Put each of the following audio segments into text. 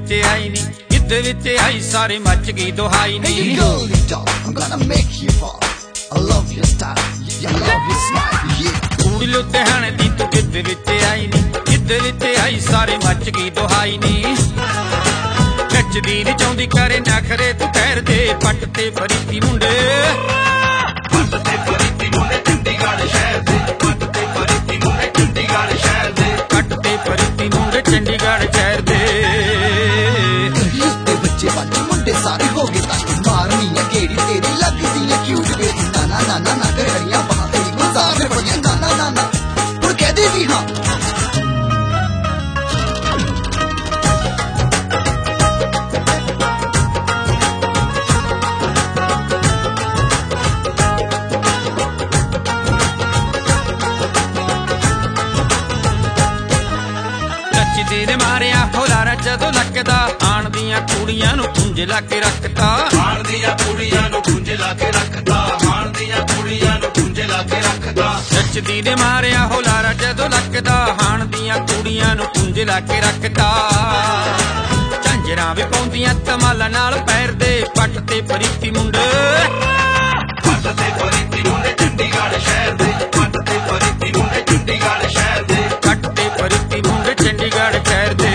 ਵਿੱਚ ਆਈ ਨੀ ਗਿੱਧੇ ਵਿੱਚ ਆਈ ਸਾਰੇ ਮੱਚ ਗਈ ਦੁਹਾਈ ਨੀ Hey, girly doll, I'm gonna make you fall. I love your style, yeah, I love your smile, yeah. ਕੁੜੀ ਲੁਧਿਆਣੇ ਦੀ ਤੂੰ ਗਿੱਧੇ ਵਿੱਚ ਆਈ ਨੀ ਗਿੱਧੇ ਵਿੱਚ ਆਈ ਸਾਰੇ ਮੱਚ ਗਈ ਦੁਹਾਈ ਨੀ ਨੱਚਦੀ ਨੀ ਚਾਹੁੰਦੀ ਕਰੇ ਨਖਰੇ ਤੂੰ ਠਹਿਰ ਦੇ ਪੱਟ ਤੇ ਫਰੀਤੀ ਮੁੰਡੇ ਪੱਟ ਤੇ ਫਰੀਤੀ ਮੁੰਡੇ ਚੰਡੀਗੜ੍ਹ ਸ਼ਹਿਰ ਦੇ ਪੱਟ ਤੇ ਫਰੀਤੀ ਮੁੰਡੇ ਚੰਡੀਗੜ੍ਹ ਸ਼ਹਿਰ ਦੇ ਪੱਟ ਤੇ ਫਰੀਤੀ ਮੁੰਡੇ ਚੰਡੀਗੜ੍ਹ ਸ਼ਹਿਰ ਦੇ ਤੇ ਬੱਚੇ ਵੱਜ ਮੁੰਡੇ ਸਾਰੇ ਹੋ ਗਏ ਤਾਂ ਮਾਰਨੀ ਆ ਕਿਹੜੀ ਤੇਰੀ ਲੱਗਦੀ ਆ ਕਿਊਟ ਵੇ ਨਾ ਨਾ ਨਾ ਨਾ ਨਾ ਕਰੀਆਂ ਬਾਹਾਂ ਤੇਰੀ ਗੁਜ਼ਾਰ ਬੜੀਆਂ ਨਾ ਨਾ ਨਾ ਨਾ ਹੁਣ ਕਹਦੇ ਵੀ ਹਾਂ ਨੱਚਦੇ ਨੇ ਮਾਰਿਆ ਹੋਲਾਰਾ ਜਦੋਂ ਲੱਕਦਾ ਆਣ ਦੀਆਂ ਕੁੜੀਆਂ ਨੂੰ ਪੁੰਜ ਲਾ ਕੇ ਰੱਖਤਾ ਆਣ ਦੀਆਂ ਕੁੜੀਆਂ ਨੂੰ ਪੁੰਜ ਲਾ ਕੇ ਰੱਖਦਾ ਆਣ ਦੀਆਂ ਕੁੜੀਆਂ ਨੂੰ ਪੁੰਜ ਲਾ ਕੇ ਰੱਖਦਾ ਨੱਚਦੀ ਨੇ ਮਾਰਿਆ ਹੋਲਾਰਾ ਜਦੋਂ ਲੱਕਦਾ ਆਣ ਦੀਆਂ ਕੁੜੀਆਂ ਨੂੰ ਪੁੰਜ ਲਾ ਕੇ ਰੱਖਤਾ ਝਾਂਜਰਾਂ ਵੀ ਪਾਉਂਦੀਆਂ ਧਮਾਲਾਂ ਨਾਲ ਪੈਰ ਦੇ ਪੱਟ ਤੇ ਫਰੀਤੀ ਮੁੰਡੇ ਪੱਟ ਤੇ ਫਰੀਤੀ ਮੁੰਡੇ ਚੰਡੀਗੜ੍ਹ ਸ਼ਹਿਰ ਦੇ ਪੱਟ ਤੇ ਫਰੀਤੀ ਮੁੰਡੇ ਚੰਡੀਗੜ੍ਹ ਸ਼ਹਿਰ ਦੇ ਪੱਟ ਤੇ ਫਰੀਤੀ ਮੁੰਡੇ ਚੰਡੀਗੜ੍ਹ ਸ਼ਹਿਰ ਦੇ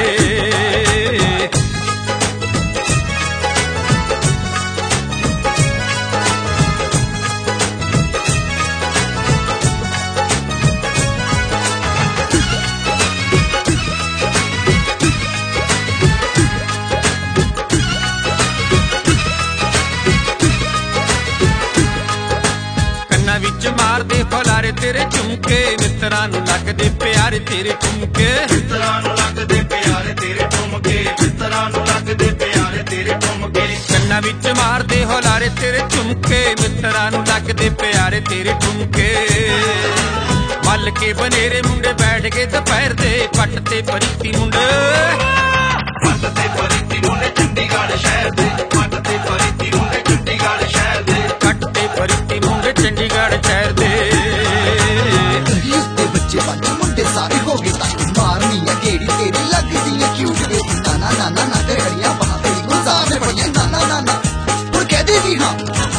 ਵਿੱਚ ਮਾਰਦੇ ਫਲਾਰੇ ਤੇਰੇ ਝੁਮਕੇ ਮਿੱਤਰਾਂ ਨੂੰ ਲੱਗਦੇ ਪਿਆਰੇ ਤੇਰੇ ਝੁਮਕੇ ਮਿੱਤਰਾਂ ਨੂੰ ਲੱਗਦੇ ਪਿਆਰੇ ਤੇਰੇ ਝੁਮਕੇ ਮਿੱਤਰਾਂ ਨੂੰ ਲੱਗਦੇ ਪਿਆਰੇ ਤੇਰੇ ਝੁਮਕੇ ਕੰਨਾਂ ਵਿੱਚ ਮਾਰਦੇ ਹੁਲਾਰੇ ਤੇਰੇ ਝੁਮਕੇ ਮਿੱਤਰਾਂ ਨੂੰ ਲੱਗਦੇ ਪਿਆਰੇ ਤੇਰੇ ਝੁਮਕੇ ਮੱਲ ਕੇ ਬਨੇਰੇ ਮੁੰਡੇ ਬੈਠ ਕੇ ਦੁਪਹਿਰ ਦੇ ਪੱਟ ਤੇ ਫਰੀਤੀ ਮੁੰਡੇ ਪੱਟ ਤੇ ਫਰੀਤੀ ਮੁੰਡੇ ਚੰਡੀਗੜ੍ਹ ਸ਼ਹਿਰ ਦੇ ਪੱਟ ਤੇ ਫਰੀਤੀ ਮੁੰਡੇ ਚੰਡੀਗੜ੍ਹ ਸ਼ਹਿਰ ਦੇ ਪੱਟ ਤੇ ਫਰੀਤੀ ਮੁੰਡੇ ਚੰਡੀਗੜ੍ਹ ਸ਼ਹਿਰ ਦੇ ਤੇ ਬੱਚੇ ਵੱਜ ਮੁੰਡੇ ਸਾਰੇ ਹੋ ਗਏ ਤਾਂ ਮਾਰਨੀ ਆ ਕਿਹੜੀ ਤੇਰੀ ਲੱਗਦੀ ਆ ਕਿਊਟ ਵੇ ਨਾ ਨਾ ਨਾ ਨਾ ਨਾ ਕਰੀਆਂ ਬਾਹਾਂ ਤੇਰੀ ਗੁਜ਼ਾਰ ਬੜੀਆਂ ਨਾ ਨਾ ਨਾ ਨਾ ਹੁਣ ਕਹਦੇ ਵੀ ਹਾਂ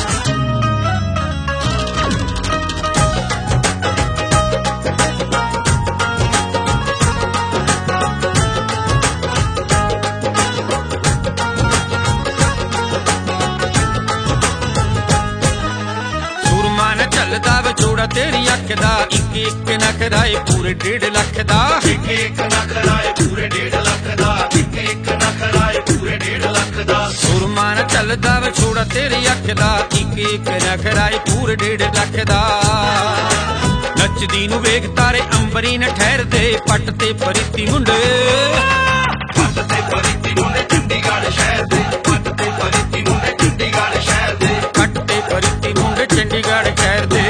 ਚੱਲਦਾ ਵਿਛੋੜਾ ਤੇਰੀ ਅੱਖ ਦਾ ਇੱਕ ਇੱਕ ਨਖਰਾ ਏ ਪੂਰੇ 1.5 ਲੱਖ ਦਾ ਇੱਕ ਇੱਕ ਨਖਰਾ ਏ ਪੂਰੇ 1.5 ਲੱਖ ਦਾ ਇੱਕ ਇੱਕ ਨਖਰਾ ਏ ਪੂਰੇ 1.5 ਲੱਖ ਦਾ ਸੁਰਮਾ ਨਾ ਚੱਲਦਾ ਵਿਛੋੜਾ ਤੇਰੀ ਅੱਖ ਦਾ ਇੱਕ ਇੱਕ ਨਖਰਾ ਏ ਪੂਰੇ 1.5 ਲੱਖ ਦਾ ਨੱਚਦੀ ਨੂੰ ਵੇਖ ਤਾਰੇ ਅੰਬਰੀ ਨ ਠਹਿਰਦੇ ਪੱਟ ਤੇ ਫਰੀਤੀ ਮੁੰਡੇ ਪੱਟ ਤੇ ਫਰੀਤੀ ਮੁੰਡੇ ਚੰਡੀਗੜ੍ਹ ਸ਼ਹਿਰ ਦੇ ਪੱਟ ਤੇ ਫਰੀਤੀ ਮੁੰਡੇ ਚੰਡੀਗੜ੍ਹ ਸ਼ਹਿਰ ਦੇ ਪੱਟ ਤੇ ਫਰੀਤੀ ਮੁੰਡੇ ਚੰਡੀਗੜ੍ਹ ਸ਼ਹਿਰ ਦੇ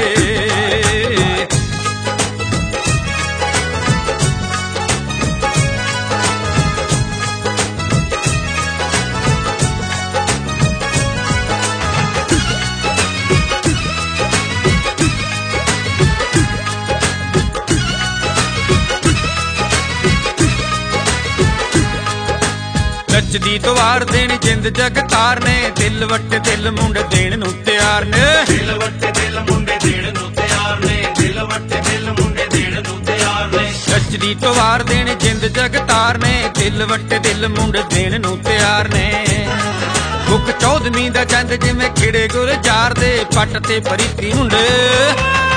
ਨੱਚਦੀ ਤੋਂ ਵਾਰ ਦੇਣ ਜਿੰਦ ਜਗ ਤਾਰ ਨੇ ਦਿਲ ਵੱਟੇ ਦਿਲ ਮੁੰਡੇ ਦੇਣ ਨੂੰ ਤਿਆਰ ਨੇ ਦਿਲ ਵੱਟੇ ਦਿਲ ਮੁੰਡੇ ਦੇਣ ਨੂੰ ਤਿਆਰ ਨੇ ਦਿਲ ਵੱਟੇ ਦਿਲ ਮੁੰਡੇ ਦੇਣ ਨੂੰ ਤਿਆਰ ਨੇ ਨੱਚਦੀ ਤੋਂ ਵਾਰ ਦੇਣ ਜਿੰਦ ਜਗ ਤਾਰ ਨੇ ਦਿਲ ਵੱਟੇ ਦਿਲ ਮੁੰਡੇ ਦੇਣ ਨੂੰ ਤਿਆਰ ਨੇ ਮੁੱਖ 14ਵੀਂ ਦਾ ਚੰਦ ਜਿਵੇਂ ਖਿੜੇ ਗੁਲਜ਼ਾਰ ਦੇ ਪੱਟ ਤੇ ਫਰੀਤੀ ਮੁੰਡੇ